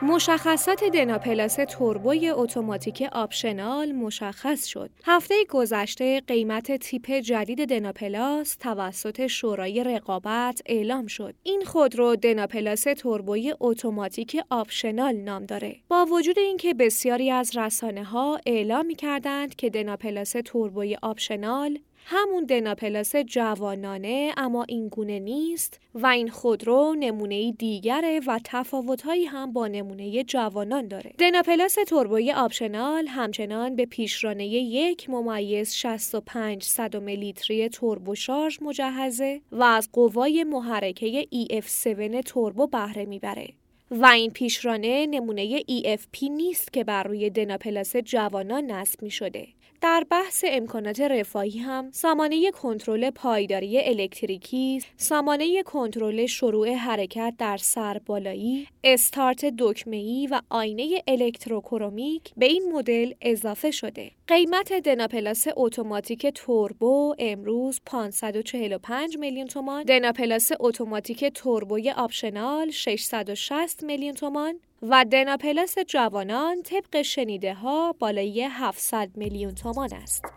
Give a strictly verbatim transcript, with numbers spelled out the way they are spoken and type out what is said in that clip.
مشخصات دنا پلاس توربوی اتوماتیک آپشنال مشخص شد. هفته گذشته قیمت تیپ جدید دنا پلاس توسط شورای رقابت اعلام شد. این خودرو دنا پلاس توربوی اتوماتیک آپشنال نام داره. با وجود اینکه بسیاری از رسانه‌ها اعلام می‌کردند که دنا پلاس توربوی آپشنال همون دنا پلاس جوانانه، اما این گونه نیست و این خودرو نمونه دیگره و تفاوت‌هایی هم با نمونه جوانان داره. دنا پلاس توربوی آپشنال همچنان به پیشرانه یک ممیز شصت و پنج صدم لیتری توربو شارژ مجهزه و از قوای محرکه ای اف هفت توربو بهره میبره. و این پیشرانه نمونه ای اف پی نیست که بر روی دنا پلاس جوانان نصب می شده. در بحث امکانات رفاهی هم سامانه کنترل پایداری الکتریکی، سامانه کنترل شروع حرکت در سر بالایی، استارت دکمه‌ای و آینه الکتروکرومیک به این مدل اضافه شده. قیمت دنا پلاس اتوماتیک توربو امروز پانصد و چهل و پنج میلیون تومان، دنا پلاس اتوماتیک توربوی آپشنال ششصد و شصت میلیون تومان و دنا پلاس جوانان طبق شنیده ها بالای هفتصد میلیون تومان است.